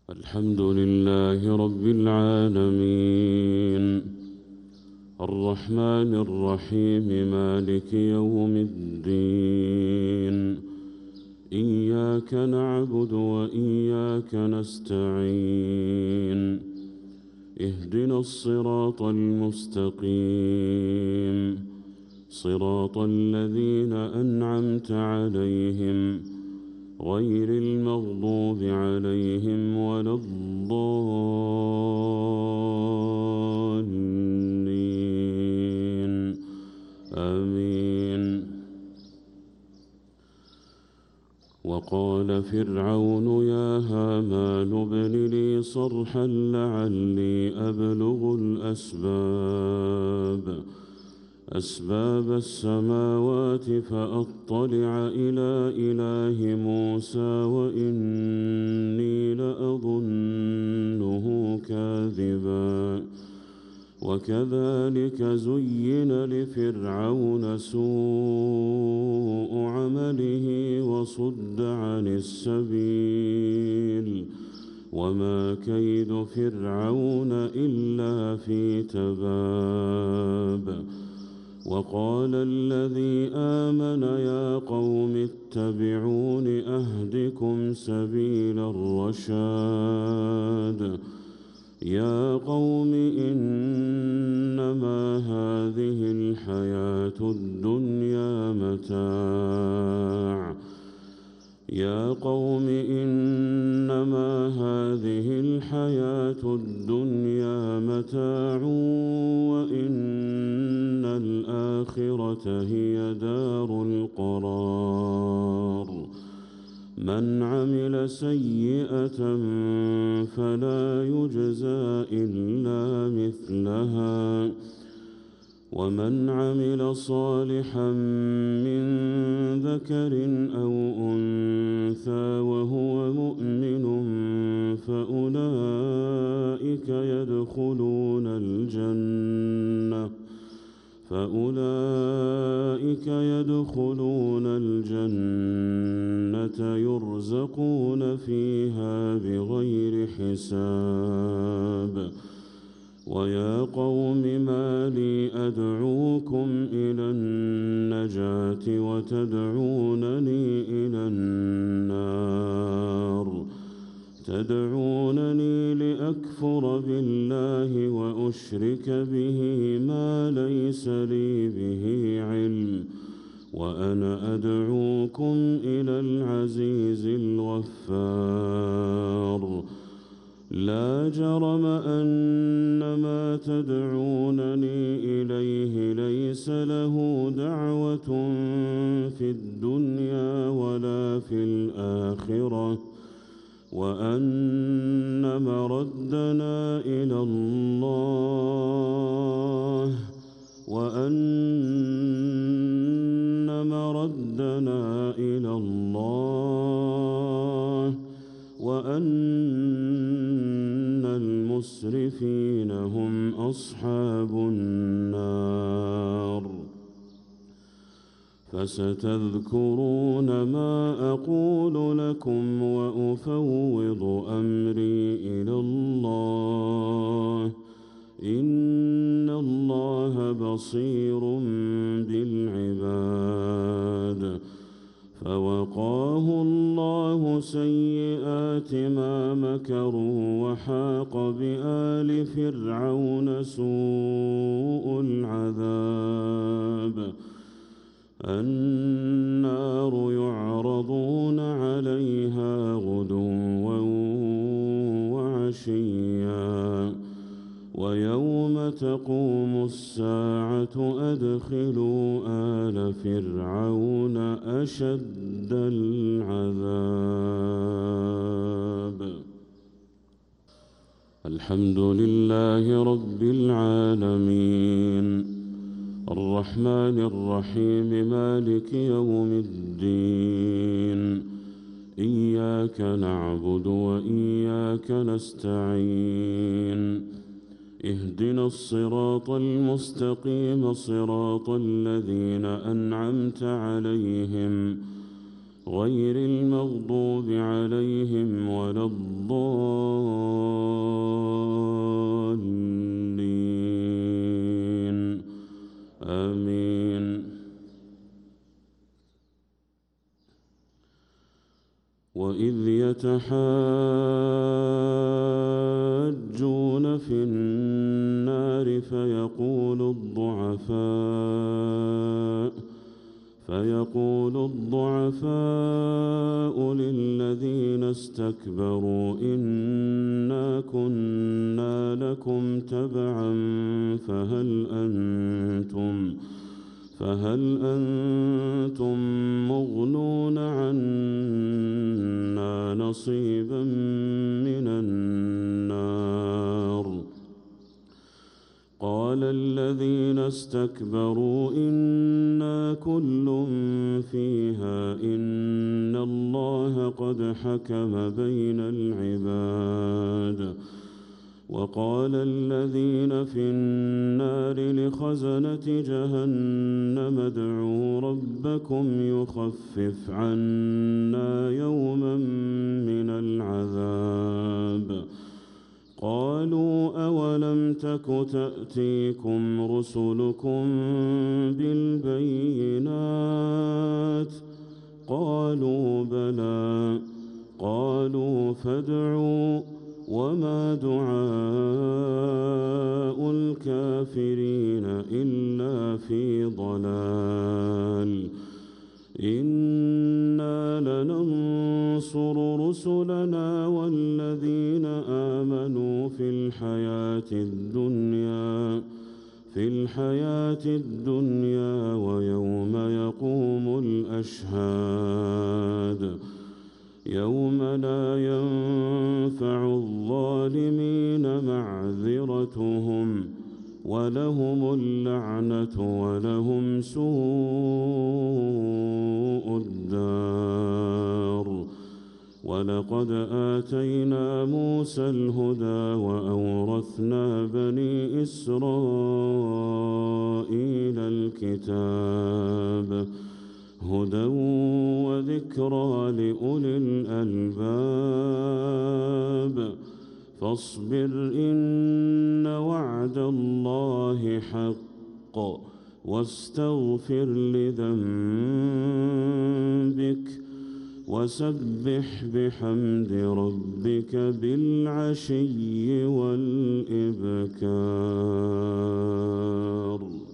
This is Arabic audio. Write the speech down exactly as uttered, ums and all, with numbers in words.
الحمد لله رب العالمين الرحمن الرحيم مالك يوم الدين إياك نعبد وإياك نستعين اهدنا الصراط المستقيم صراط الذين أنعمت عليهم غير المغضوب عليهم ولا الضالين آمين. وقال فرعون يا هامان ابن لي صرحا لعلي أبلغ الأسباب أسباب السماوات فأطلع إلى إله موسى وإني لأظنه كاذبا وكذلك زين لفرعون سوء عمله وصد عن السبيل وما كيد فرعون إلا في تباب. وقال الذي آمن يا قوم اتبعون أهدكم سبيل الرشاد يا قوم إنما هذه الحياة الدنيا متاع يا قوم إنما هذه الحياة الدنيا متاع وإن الآخرة هي دار القرار من عمل سيئة فلا يجزى إلا مثلها ومن عمل صالحا من ذكر أو أنثى وهو مؤمن فأولئك يدخلون الجنة فأولئك يدخلون الجنة يرزقون فيها بغير حساب. ويا قوم ما لي أدعوكم إلى النجاة وتدعونني إلى النار تدعونني لأكفر بالله وأشرك به ما ليس لي به علم وأنا أدعوكم إلى العزيز الغفار لا جرم أن ما تدعونني إليه ليس له دعوة في الدنيا ولا في الآخرة وأن مردنا إلى الله وأن مردنا إلى الله وأن المسرفين هم أصحاب النار. فستذكرون ما أقول لكم وأفوض أمري إلى الله إن الله بصير بالعباد. فوقاه الله سيئات ما مكروا وحاق بآل فرعون سوء العذاب النار يعرضون عليها غدوا وعشيا ويوم تقوم الساعة أدخلوا آل فرعون أشد العذاب. الحمد لله رب العالمين الرحمن الرحيم مالك يوم الدين إياك نعبد وإياك نستعين اهدنا الصراط المستقيم صراط الذين أنعمت عليهم غير المغضوب عليهم ولا الضالين آمين. وإذ يتحاجون في النار فيقول الضعفاء فيقول الضعفاء للذين استكبروا إنا كنا لكم تبعا فهل أنتم فهل أنتم مغنون عنا نصيبا من النار قال الذين استكبروا إنا كل فيها إن الله قد حكم بين العباد وقال الذين في النار لخزنة جهنم ادعوا ربكم يخفف عنا يوما من العذاب قالوا أولم تك تأتيكم رسلكم بالبينات قالوا بلى قالوا فادعوا وما دعاء الكافرين إلا في ضلال إنا لننصر رسلنا والذين آمنوا في الحياة الدنيا في الحياة الدنيا ويوم يقوم الأشهاد يوم لا ينفع الظالمين معذرتهم ولهم اللعنة ولهم سوء الدار ولقد آتينا موسى الهدى وأورثنا بني إسرائيل الكتاب هدى وذكرى لأولي الألباب فاصبر إن وعد الله حق واستغفر لذنبك وسبح بحمد ربك بالعشي والإبكار.